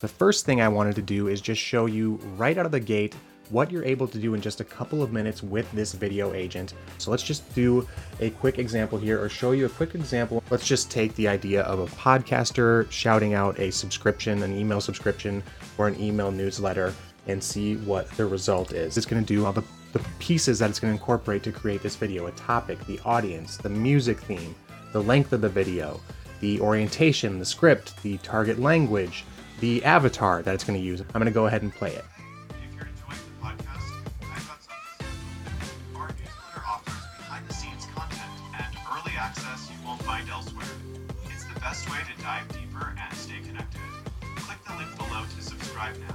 The first thing I wanted to do is just show you right out of the gate what you're able to do in just a couple of minutes with this video agent. So let's just do a quick example here, or show you a quick example. Let's just take the idea of a podcaster shouting out a subscription, an email subscription, or an email newsletter, and see what the result is. It's going to do all the pieces that it's going to incorporate to create this video: a topic, the audience, the music theme, the length of the video, the orientation, the script, the target language, the avatar that it's going to use. I'm going to go ahead and play it. If you're enjoying the podcast, I've got something to Our newsletter offers behind-the-scenes content and early access you won't find elsewhere. It's the best way to dive deeper and stay connected. Click the link below to subscribe now.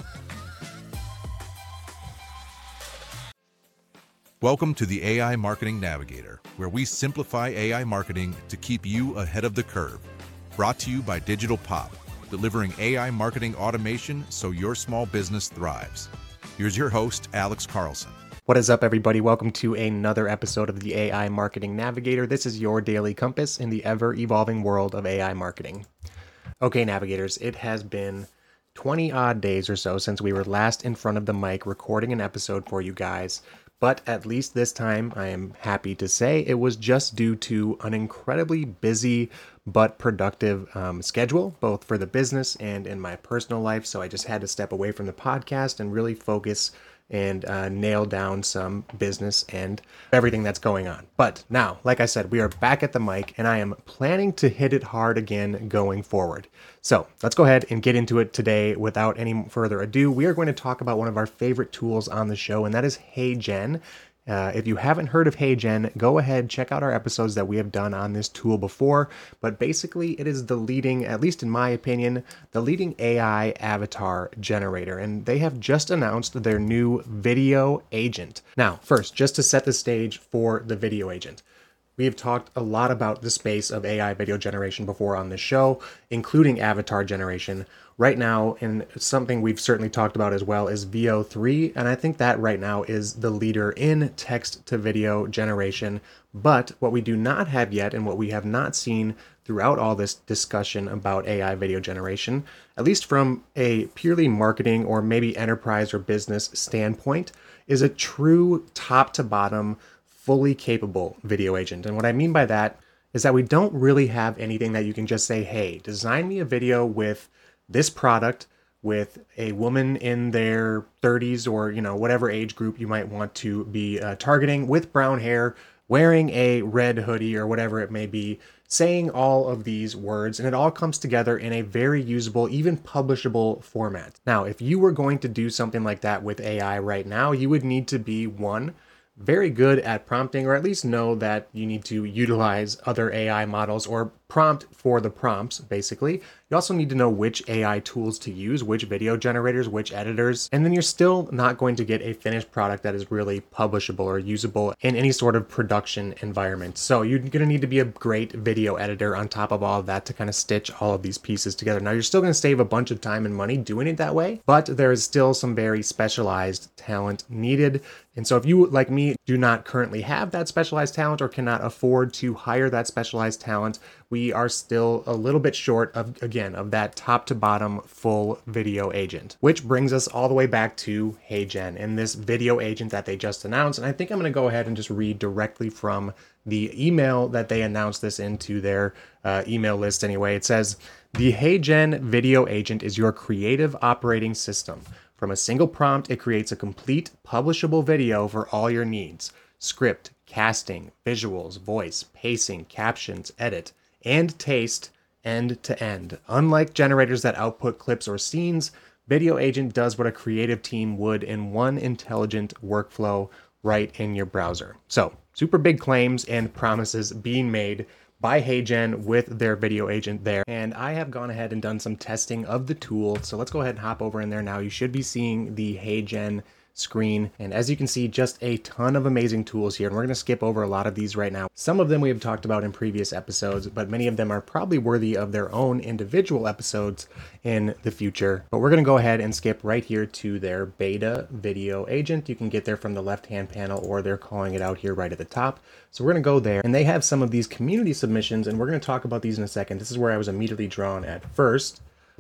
Welcome to the AI Marketing Navigator, where we simplify AI marketing to keep you ahead of the curve. Brought to you by Digital Pop, delivering AI marketing automation so your small business thrives. Here's your host, Alex Carlson. What is up, everybody? Welcome to another episode of the AI Marketing Navigator. This is your daily compass in the ever-evolving world of AI marketing. Okay, navigators, it has been 20 odd days or so since we were last in front of the mic recording an episode for you guys. But at least this time, I am happy to say it was just due to an incredibly busy but productive schedule, both for the business and in my personal life. So I just had to step away from the podcast and really focus and nail down some business and everything that's going on. But now, like I said, we are back at the mic and I am planning to hit it hard again going forward. So let's go ahead and get into it today without any further ado. We are going to talk about one of our favorite tools on the show, and that is HeyGen. If you haven't heard of HeyGen, go ahead, check out our episodes that we have done on this tool before. But basically, it is the leading, at least in my opinion, the leading AI avatar generator. And they have just announced their new video agent. Now, first, just to set the stage for the video agent. We have talked a lot about the space of AI video generation before on this show, including avatar generation. Right now, and something we've certainly talked about as well, is Veo 3, and I think that right now is the leader in text-to-video generation. But what we do not have yet, and what we have not seen throughout all this discussion about AI video generation, at least from a purely marketing or maybe enterprise or business standpoint, is a true top-to-bottom fully capable video agent. And what I mean by that is that we don't really have anything that you can just say, hey, design me a video with this product with a woman in their 30s or, whatever age group you might want to be targeting, with brown hair, wearing a red hoodie or whatever it may be, saying all of these words, and it all comes together in a very usable, even publishable format. Now, if you were going to do something like that with AI right now, you would need to be, one, very good at prompting, or at least know that you need to utilize other AI models or prompt for the prompts, basically. You also need to know which AI tools to use, which video generators, which editors, and then you're still not going to get a finished product that is really publishable or usable in any sort of production environment. So you're going to need to be a great video editor on top of all of that to kind of stitch all of these pieces together. Now, you're still going to save a bunch of time and money doing it that way, but there is still some very specialized talent needed. And so if you, like me, do not currently have that specialized talent or cannot afford to hire that specialized talent, we are still a little bit short of, again, of that top to bottom full video agent, which brings us all the way back to HeyGen and this video agent that they just announced. And I think I'm going to go ahead and just read directly from the email that they announced this into their email list anyway. It says, the HeyGen video agent is your creative operating system. From a single prompt, it creates a complete publishable video for all your needs: script, casting, visuals, voice, pacing, captions, edit, and taste, end to end. Unlike generators that output clips or scenes, Video Agent does what a creative team would in one intelligent workflow right in your browser. So, super big claims and promises being made by HeyGen with their video agent there. And I have gone ahead and done some testing of the tool. So let's go ahead and hop over in there now. You should be seeing the HeyGen screen. And as you can see, just a ton of amazing tools here. And we're going to skip over a lot of these right now. Some of them we have talked about in previous episodes, but many of them are probably worthy of their own individual episodes in the future. But we're going to go ahead and skip right here to their beta video agent. You can get there from the left-hand panel, or they're calling it out here right at the top. So we're going to go there, and they have some of these community submissions, and we're going to talk about these in a second. This is where I was immediately drawn at first.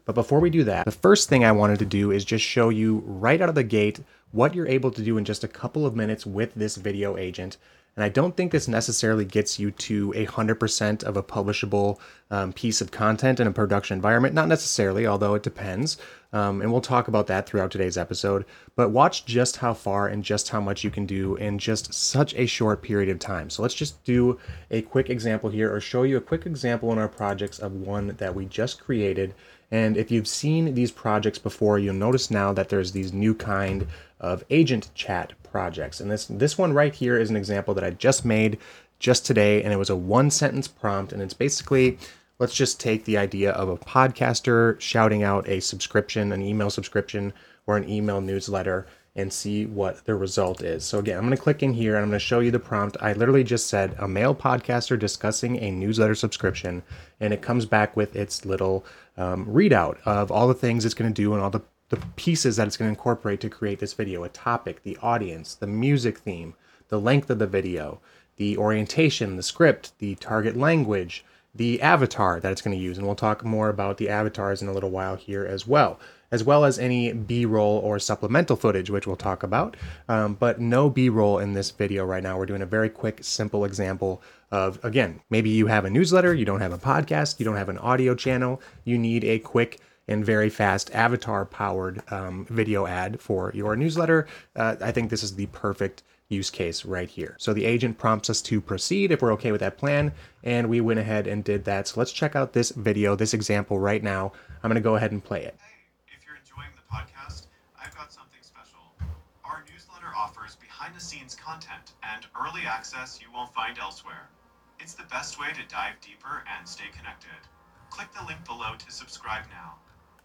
But before we do that, the first thing I wanted to do is just show you right out of the gate what you're able to do in just a couple of minutes with this video agent. And I don't think this necessarily gets you to 100% of a publishable piece of content in a production environment. Not necessarily, although it depends. And we'll talk about that throughout today's episode. But watch just how far and just how much you can do in just such a short period of time. So let's just do a quick example here, or show you a quick example in our projects of one that we just created. And if you've seen these projects before, you'll notice now that there's these new kind of agent chat projects. And this one right here is an example that I just made just today, and it was a 1-sentence prompt. And it's basically, let's just take the idea of a podcaster shouting out a subscription, an email subscription, or an email newsletter, and see what the result is. So again, I'm going to click in here and I'm going to show you the prompt. I literally just said a male podcaster discussing a newsletter subscription, and it comes back with its little readout of all the things it's going to do and all the pieces that it's going to incorporate to create this video: a topic, the audience, the music theme, the length of the video, the orientation, the script, the target language, the avatar that it's going to use. And we'll talk more about the avatars in a little while here as well as any B-roll or supplemental footage, which we'll talk about, but no B-roll in this video right now. We're doing a very quick, simple example of, again, maybe you have a newsletter, you don't have a podcast, you don't have an audio channel, you need a quick and very fast avatar-powered video ad for your newsletter. I think this is the perfect use case right here. So the agent prompts us to proceed if we're okay with that plan, and we went ahead and did that. So let's check out this video, this example right now. I'm going to go ahead and play it. If you're enjoying the podcast, I've got something special. Our newsletter offers behind-the-scenes content and early access you won't find elsewhere. It's the best way to dive deeper and stay connected. Click the link below to subscribe now.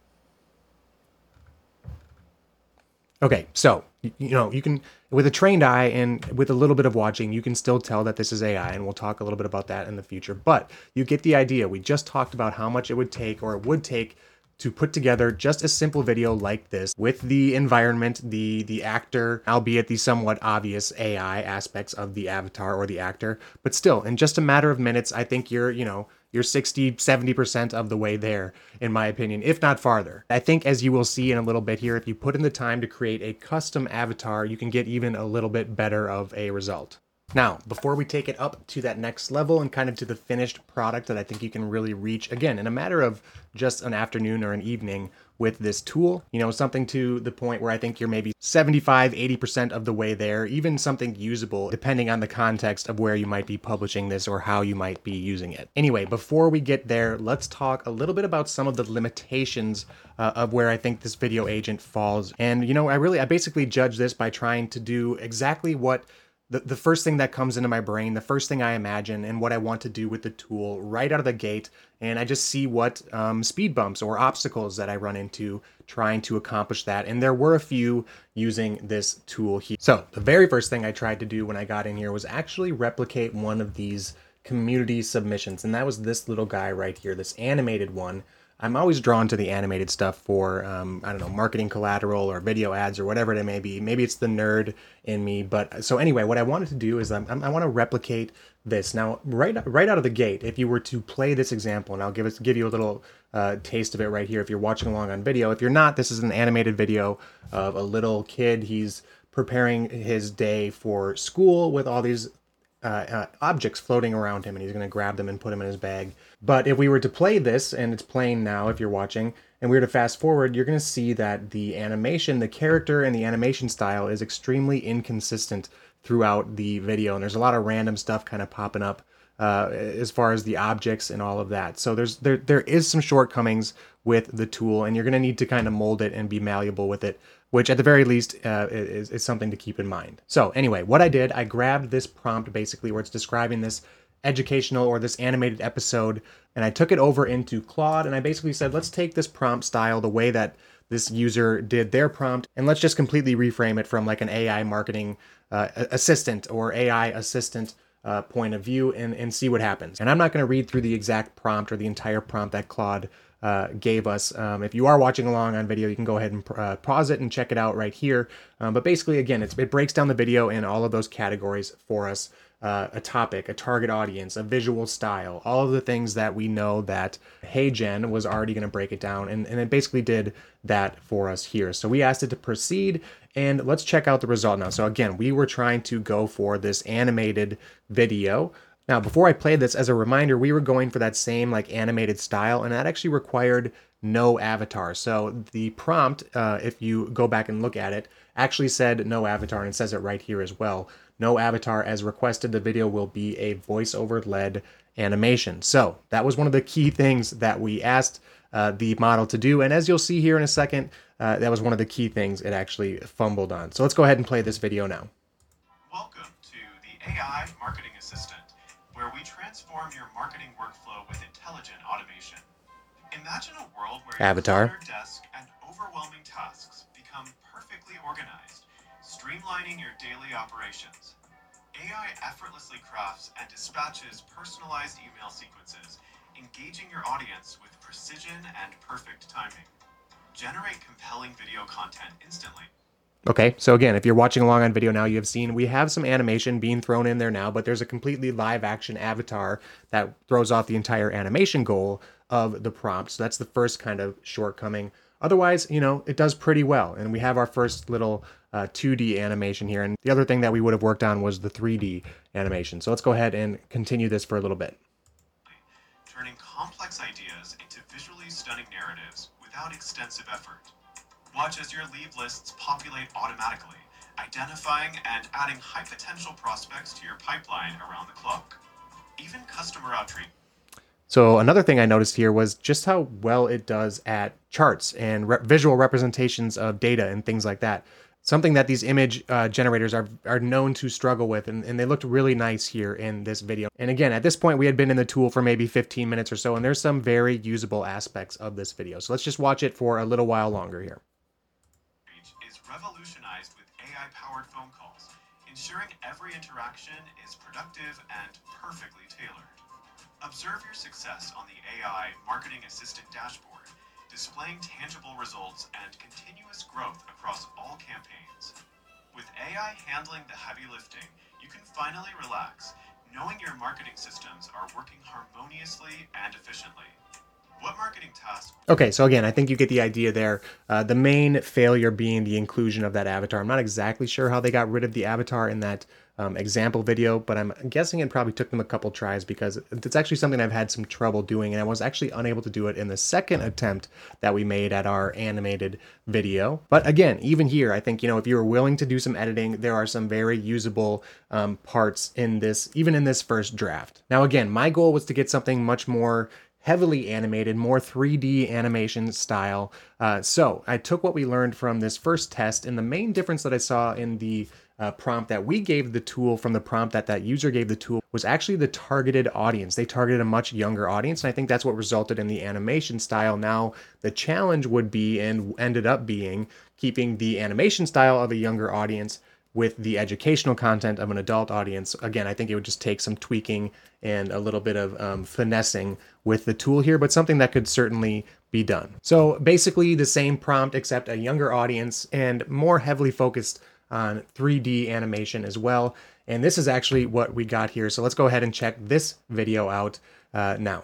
Okay, so, you can, with a trained eye and with a little bit of watching, you can still tell that this is AI, and we'll talk a little bit about that in the future. But you get the idea. We just talked about how much it would take, or it would take, to put together just a simple video like this with the environment, the actor, albeit the somewhat obvious AI aspects of the avatar or the actor. But still, in just a matter of minutes, I think you're 60, 70% of the way there, in my opinion, if not farther. I think, as you will see in a little bit here, if you put in the time to create a custom avatar, you can get even a little bit better of a result. Now, before we take it up to that next level and kind of to the finished product that I think you can really reach, again, in a matter of just an afternoon or an evening with this tool, something to the point where I think you're maybe 75, 80% of the way there, even something usable, depending on the context of where you might be publishing this or how you might be using it. Anyway, before we get there, let's talk a little bit about some of the limitations of where I think this video agent falls. And, I basically judge this by trying to do exactly what the first thing that comes into my brain, the first thing I imagine, and what I want to do with the tool right out of the gate. And I just see what speed bumps or obstacles that I run into trying to accomplish that. And there were a few using this tool here. So the very first thing I tried to do when I got in here was actually replicate one of these community submissions. And that was this little guy right here, this animated one. I'm always drawn to the animated stuff for, marketing collateral or video ads or whatever it may be. Maybe it's the nerd in me. But so anyway, what I wanted to do is I want to replicate this. Now, right out of the gate, if you were to play this example, and I'll give you a little taste of it right here if you're watching along on video. If you're not, this is an animated video of a little kid. He's preparing his day for school with all these objects floating around him, and he's going to grab them and put them in his bag. But if we were to play this, and it's playing now if you're watching, and we were to fast forward, you're going to see that the animation, the character and the animation style is extremely inconsistent throughout the video, and there's a lot of random stuff kind of popping up as far as the objects and all of that. So there is some shortcomings with the tool, and you're going to need to kind of mold it and be malleable with it, which at the very least is something to keep in mind. So anyway, what I did, I grabbed this prompt basically where it's describing this educational or this animated episode, and I took it over into Claude, and I basically said, let's take this prompt style the way that this user did their prompt, and let's just completely reframe it from like an AI marketing assistant or AI assistant point of view and see what happens. And I'm not going to read through the exact prompt or the entire prompt that Claude gave us. If you are watching along on video, you can go ahead and pause it and check it out right here. But basically, again, it breaks down the video in all of those categories for us. a topic, a target audience, a visual style, all of the things that we know that HeyGen was already going to break it down. And it basically did that for us here. So we asked it to proceed, and let's check out the result now. So again, we were trying to go for this animated video. Now, before I played this, as a reminder, we were going for that same like animated style, and that actually required no avatar. So the prompt, if you go back and look at it, actually said no avatar, and it says it right here as well. No avatar as requested. The video will be a voiceover led animation. So that was one of the key things that we asked the model to do. And as you'll see here in a second, that was one of the key things it actually fumbled on. So let's go ahead and play this video now. Welcome to the AI Marketing Assistant, where we transform your marketing workflow with intelligent automation. Imagine a world where Avatar. your desk and overwhelming tasks become perfectly organized, streamlining your daily operations. AI effortlessly crafts and dispatches personalized email sequences, engaging your audience with precision and perfect timing. Generate compelling video content instantly. Okay, so again, if you're watching along on video now, you have seen we have some animation being thrown in there now, but there's a completely live action avatar that throws off the entire animation goal of the prompt. So that's the first kind of shortcoming. Otherwise, it does pretty well. And we have our first little 2D animation here. And the other thing that we would have worked on was the 3D animation. So let's go ahead and continue this for a little bit. Turning complex ideas into visually stunning narratives without extensive effort. Watch as your lead lists populate automatically, identifying and adding high potential prospects to your pipeline around the clock. Even customer outreach. So another thing I noticed here was just how well it does at charts and visual representations of data and things like that. Something that these image generators are known to struggle with, and they looked really nice here in this video. And again, at this point, we had been in the tool for maybe 15 minutes or so, and there's some very usable aspects of this video. So let's just watch it for a little while longer here. Is revolutionized with AI-powered phone calls, ensuring every interaction is productive and perfectly tailored. Observe your success on the AI Marketing Assistant dashboard, displaying tangible results and continuous growth across all campaigns. With AI handling the heavy lifting, you can finally relax, knowing your marketing systems are working harmoniously and efficiently. What marketing tasks? Okay, so again, I think you get the idea there. The main failure being the inclusion of that avatar. I'm not exactly sure how they got rid of the avatar in that example video, but I'm guessing it probably took them a couple tries because it's actually something I've had some trouble doing, and I was actually unable to do it in the second attempt that we made at our animated video. But again, even here, I think, if you're willing to do some editing, there are some very usable parts in this, even in this first draft. Now, again, my goal was to get something much more heavily animated, more 3D animation style. So I took what we learned from this first test, and the main difference that I saw in the prompt that we gave the tool from the prompt that user gave the tool was actually the targeted audience. They targeted a much younger audience, and I think that's what resulted in the animation style. Now, the challenge would be, and ended up being, keeping the animation style of a younger audience with the educational content of an adult audience. Again, I think it would just take some tweaking and a little bit of finessing with the tool here, but something that could certainly be done. So basically the same prompt, except a younger audience and more heavily focused on 3D animation as well. And this is actually what we got here. So let's go ahead and check this video out now.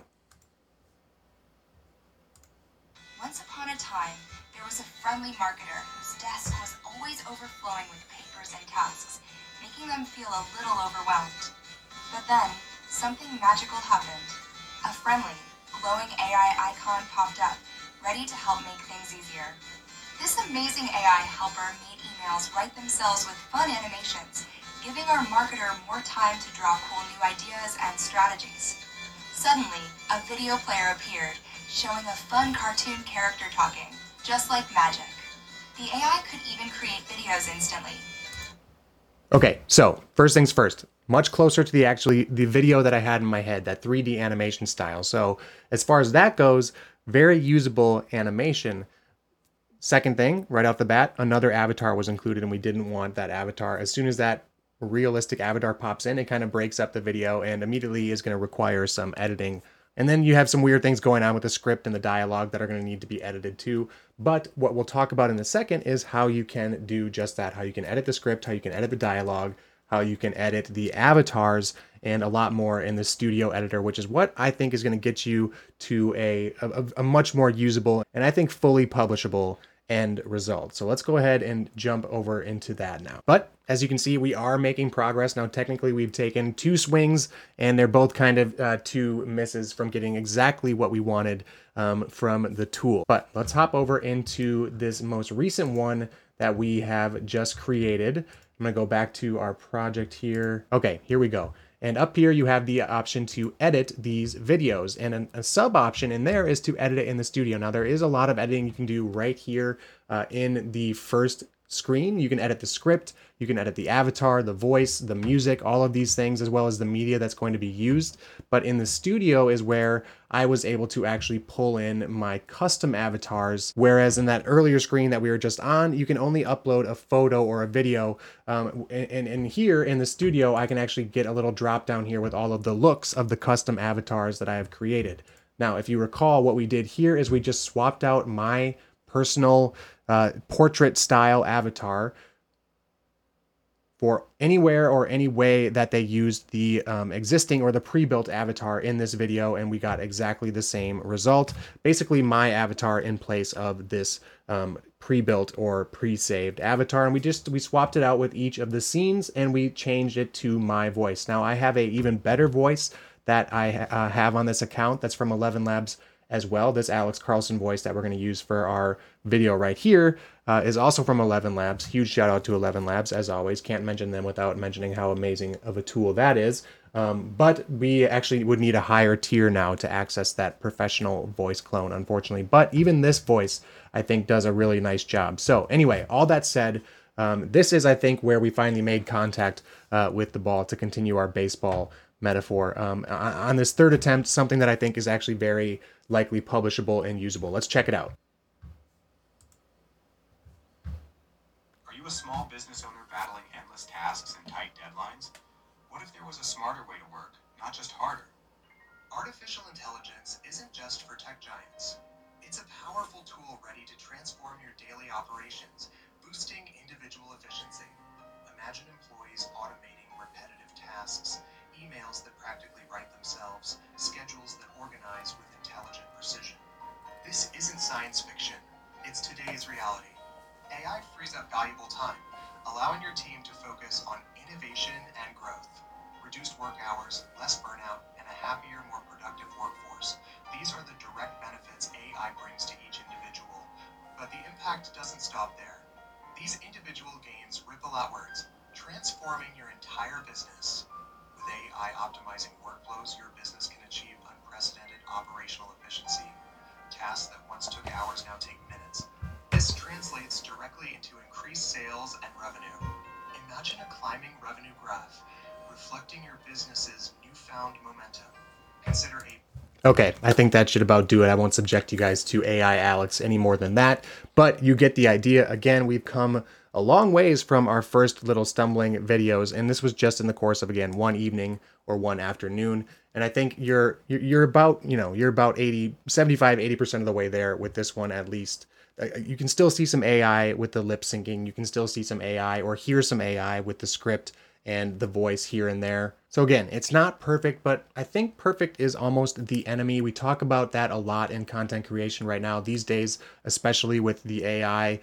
Once upon a time, there was a friendly marketer whose desk was always overflowing with papers and tasks, making them feel a little overwhelmed. But then, something magical happened. A friendly, glowing AI icon popped up, ready to help make things easier. This amazing AI helper made emails write themselves with fun animations, giving our marketer more time to draw cool new ideas and strategies. Suddenly, a video player appeared, showing a fun cartoon character talking, just like magic. The AI could even create videos instantly. Okay, so first things first, much closer to the video that I had in my head, that 3D animation style. So as far as that goes, very usable animation. Second thing, right off the bat, another avatar was included, and we didn't want that avatar. As soon as that realistic avatar pops in, it kind of breaks up the video and immediately is going to require some editing. And then you have some weird things going on with the script and the dialogue that are going to need to be edited too. But what we'll talk about in a second is how you can do just that, how you can edit the script, how you can edit the dialogue how you can edit the avatars, and a lot more in the studio editor, which is what I think is going to get you to a much more usable and I think fully publishable end result. So let's go ahead and jump over into that now. But as you can see, we are making progress. Now, technically, we've taken 2 swings, and they're both kind of 2 misses from getting exactly what we wanted from the tool. But let's hop over into this most recent one that we have just created. I'm going to go back to our project here. Okay, here we go. And up here, you have the option to edit these videos, and a sub option in there is to edit it in the studio. Now, there is a lot of editing you can do right here in the first screen. You can edit the script, you can edit the avatar, the voice, the music, all of these things, as well as the media that's going to be used. But in the studio is where I was able to actually pull in my custom avatars, whereas in that earlier screen that we were just on, you can only upload a photo or a video. And here in the studio, I can actually get a little drop down here with all of the looks of the custom avatars that I have created. Now, if you recall, what we did here is we just swapped out my personal portrait style avatar for anywhere or any way that they used the existing or the pre-built avatar in this video, and we got exactly the same result. Basically, my avatar in place of this pre-built or pre-saved avatar, and we swapped it out with each of the scenes, and we changed it to my voice. Now, I have a even better voice that I have on this account that's from 11 Labs as well. This Alex Carlson voice that we're going to use for our video right here is also from 11 Labs. Huge shout out to 11 Labs, as always. Can't mention them without mentioning how amazing of a tool that is. But we actually would need a higher tier now to access that professional voice clone, unfortunately. But even this voice, I think, does a really nice job. So anyway, all that said, this is, I think, where we finally made contact with the ball to continue our baseball metaphor. On this third attempt, something that I think is actually very likely publishable and usable. Let's check it out. Are you a small business owner battling endless tasks and tight deadlines? What if there was a smarter way to work, not just harder? Artificial intelligence isn't just for tech giants. It's a powerful tool ready to transform your daily operations, boosting individual efficiency. Imagine employees automating repetitive tasks, emails that practically write themselves, schedules that organize with intelligent precision. This isn't science fiction, it's today's reality. AI frees up valuable time, allowing your team to focus on innovation and growth. Reduced work hours, less burnout, and a happier, more productive workforce. These are the direct benefits AI brings to each individual. But the impact doesn't stop there. These individual gains ripple outwards, transforming your entire business. With AI optimizing workflows, your business can achieve unprecedented operational efficiency. Tasks that once took hours now take minutes. This translates directly into increased sales and revenue. Imagine a climbing revenue graph, reflecting your business's newfound momentum. Consider a Okay, I think that should about do it. I won't subject you guys to AI Alex any more than that, but you get the idea. Again, we've come a long ways from our first little stumbling videos, and this was just in the course of, again, one evening or one afternoon. And I think you're about, you're about 75-80% of the way there with this one at least. You can still see some AI with the lip syncing. You can still see some AI or hear some AI with the script and the voice here and there. So again, it's not perfect, but I think perfect is almost the enemy. We talk about that a lot in content creation right now these days, especially with the AI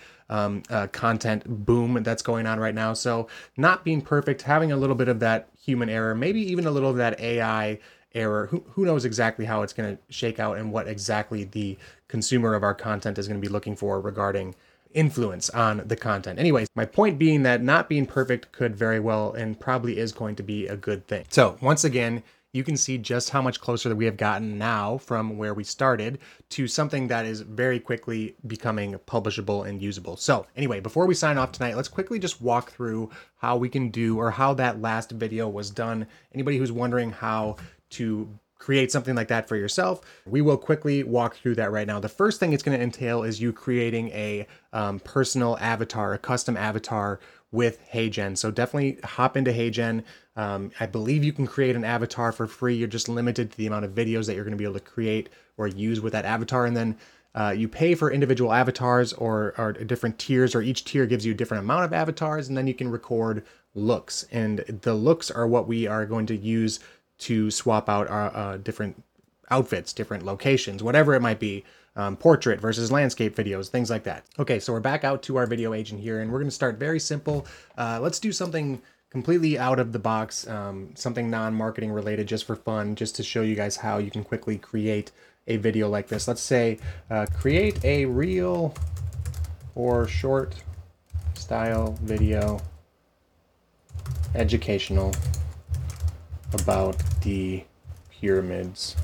content boom that's going on right now. So not being perfect, having a little bit of that human error, maybe even a little of that AI error. Who knows exactly how it's going to shake out and what exactly the consumer of our content is going to be looking for regarding influence on the content. Anyways, my point being that not being perfect could very well and probably is going to be a good thing. So once again, you can see just how much closer that we have gotten now from where we started to something that is very quickly becoming publishable and usable. So anyway, before we sign off tonight, let's quickly just walk through how we can do, or how that last video was done. Anybody who's wondering how to create something like that for yourself, we will quickly walk through that right now. The first thing it's going to entail is you creating a personal avatar, a custom avatar with HeyGen. So definitely hop into HeyGen. I believe you can create an avatar for free. You're just limited to the amount of videos that you're going to be able to create or use with that avatar. And then you pay for individual avatars or different tiers, or each tier gives you a different amount of avatars, and then you can record looks, and the looks are what we are going to use to swap out our different outfits, different locations, whatever it might be. Portrait versus landscape videos, things like that. Okay, so we're back out to our video agent here, and we're going to start very simple. Let's do something completely out of the box, something non-marketing related, just for fun, just to show you guys how you can quickly create a video like this. Let's say create a reel or short style video, educational, about the pyramids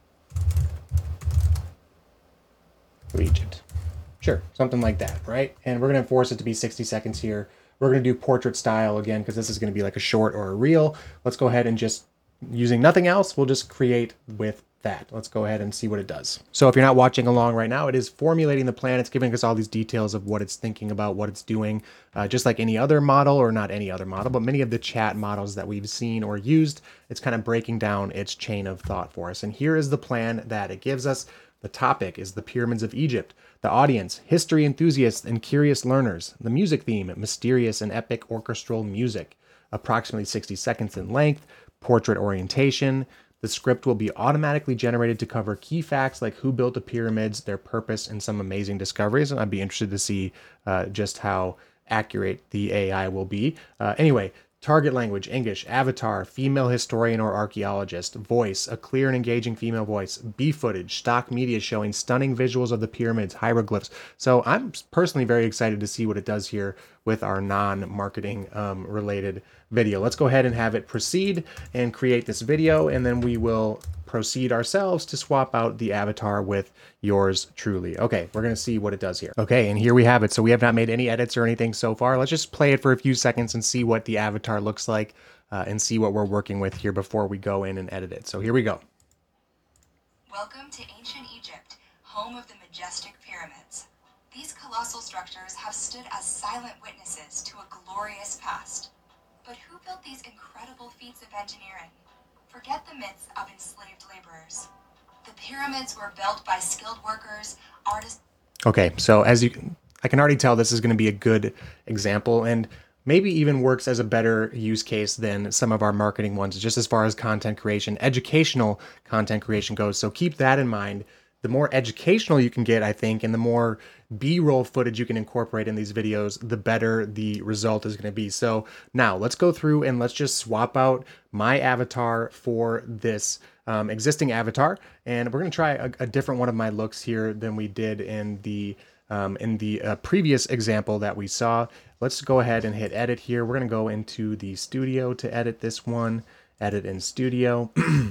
of Egypt. Sure, something like that, right? And we're going to force it to be 60 seconds here. We're going to do portrait style again, because this is going to be like a short or a reel. Let's go ahead and just, using nothing else, we'll just create with that. Let's go ahead and see what it does. So if you're not watching along right now, it is formulating the plan. It's giving us all these details of what it's thinking about, what it's doing, just like any other model, or not any other model, but many of the chat models that we've seen or used. It's kind of breaking down its chain of thought for us. And here is the plan that it gives us. The topic is the pyramids of Egypt. The audience, history enthusiasts and curious learners. The music theme, mysterious and epic orchestral music. Approximately 60 seconds in length. Portrait orientation. The script will be automatically generated to cover key facts like who built the pyramids, their purpose, and some amazing discoveries. And I'd be interested to see just how accurate the AI will be. Anyway, target language, English, avatar, female historian or archaeologist, voice, a clear and engaging female voice, B footage, stock media showing stunning visuals of the pyramids, hieroglyphs. So I'm personally very excited to see what it does here with our non-marketing related video. Let's go ahead and have it proceed and create this video, and then we will proceed ourselves to swap out the avatar with yours truly. Okay, we're going to see what it does here. Okay, and here we have it. So we have not made any edits or anything so far. Let's just play it for a few seconds and see what the avatar looks like and see what we're working with here before we go in and edit it. So here we go. Welcome to ancient Egypt, home of the majestic pyramids. These colossal structures have stood as silent witnesses to a glorious past. But who built these incredible feats of engineering? Forget the myths of enslaved laborers. The pyramids were built by skilled workers, artists. Okay, so I can already tell this is going to be a good example, and maybe even works as a better use case than some of our marketing ones, just as far as content creation, educational content creation goes. So keep that in mind. The more educational you can get, I think, and the more B-roll footage you can incorporate in these videos, the better the result is going to be. So now let's go through and let's just swap out my avatar for this existing avatar. And we're going to try a different one of my looks here than we did in the previous example that we saw. Let's go ahead and hit edit here. We're going to go into the studio to edit this one, edit in studio.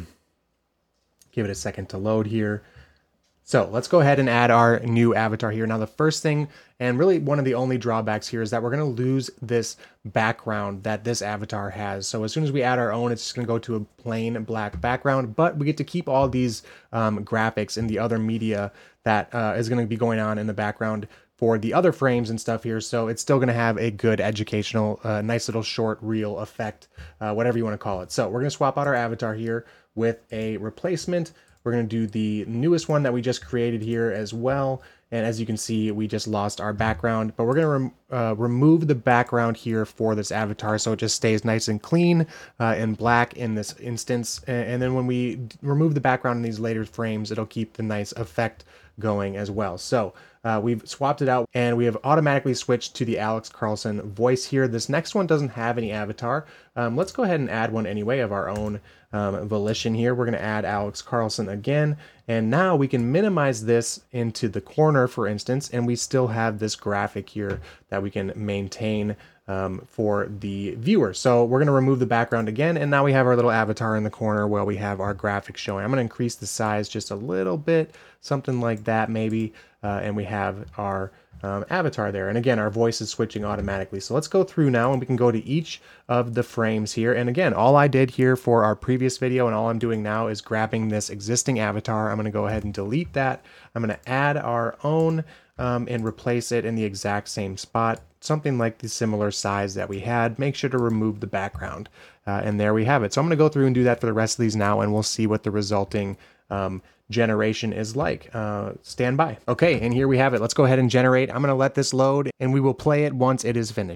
Give it a second to load here. So let's go ahead and add our new avatar here. Now the first thing, and really one of the only drawbacks here, is that we're going to lose this background that this avatar has. So as soon as we add our own, it's just going to go to a plain black background, but we get to keep all these graphics and the other media that is going to be going on in the background for the other frames and stuff here. So it's still going to have a good educational, nice little short reel effect, whatever you want to call it. So we're going to swap out our avatar here with a replacement. We're going to do the newest one that we just created here as well. And as you can see, we just lost our background, but we're going to remove the background here for this avatar, so it just stays nice and clean and black in this instance. And then when we remove the background in these later frames, it'll keep the nice effect going as well. So we've swapped it out, and we have automatically switched to the Alex Carlson voice here. This next one doesn't have any avatar. Let's go ahead and add one anyway of our own volition here. We're going to add Alex Carlson again, and now we can minimize this into the corner, for instance, and we still have this graphic here that we can maintain for the viewer. So we're going to remove the background again, and now we have our little avatar in the corner where we have our graphics showing. I'm going to increase the size just a little bit, something like that maybe, and we have our avatar there. And again, our voice is switching automatically. So let's go through now, and we can go to each of the frames here. And again, all I did here for our previous video and all I'm doing now is grabbing this existing avatar. I'm going to go ahead and delete that. I'm going to add our own and replace it in the exact same spot, something like the similar size that we had. Make sure to remove the background. And there we have it. So I'm going to go through and do that for the rest of these now, and we'll see what the resulting generation is like. Stand by. Okay, and here we have it. Let's go ahead and generate. I'm going to let this load, and we will play it once it is finished.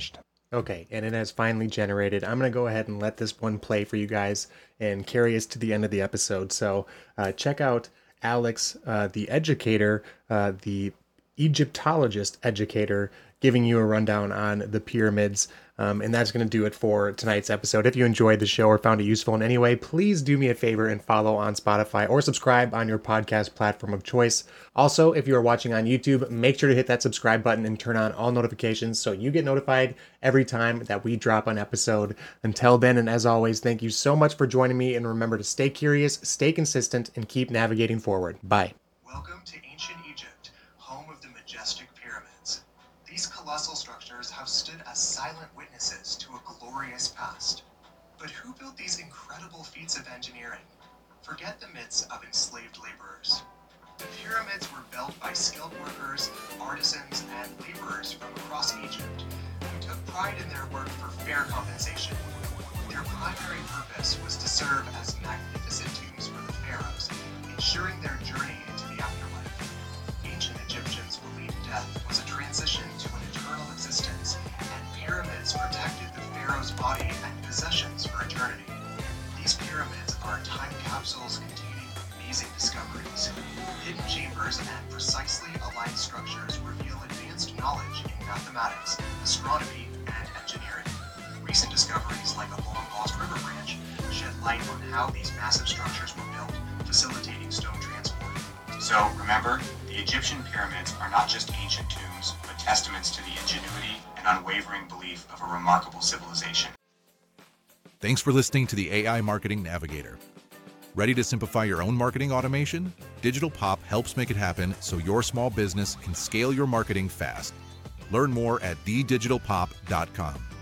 Okay, and it has finally generated. I'm going to go ahead and let this one play for you guys and carry us to the end of the episode. So check out Alex, the educator, the Egyptologist educator, giving you a rundown on the pyramids. And that's going to do it for tonight's episode. If you enjoyed the show or found it useful in any way, please do me a favor and follow on Spotify or subscribe on your podcast platform of choice. Also, if you are watching on YouTube, make sure to hit that subscribe button and turn on all notifications so you get notified every time that we drop an episode. Until then, and as always, thank you so much for joining me, and remember to stay curious, stay consistent, and keep navigating forward. Bye. Welcome to ancient Egypt, home of the majestic pyramids. These colossal structures have stood as silent witnesses to a glorious past. But who built these incredible feats of engineering? Forget the myths of enslaved laborers. The pyramids were built by skilled workers, artisans, and laborers from across Egypt who took pride in their work for fair compensation. Their primary purpose was to serve as magnificent tombs for the pharaohs, ensuring their journey into the afterlife. Ancient Egyptians believed death was a transition to an eternal existence, and pyramids protected the pharaoh's body and possessions for eternity. These pyramids are time capsules containing amazing discoveries. Hidden chambers and precisely aligned structures reveal advanced knowledge in mathematics, astronomy, and engineering. Recent discoveries like a long-lost river branch shed light on how these massive structures were built, facilitating stone transport. So remember, the Egyptian pyramids are not just ancient tombs, but testaments to the ingenuity and unwavering belief of a remarkable civilization. Thanks for listening to the AI Marketing Navigator. Ready to simplify your own marketing automation? Digital Pop helps make it happen so your small business can scale your marketing fast. Learn more at thedigitalpop.com.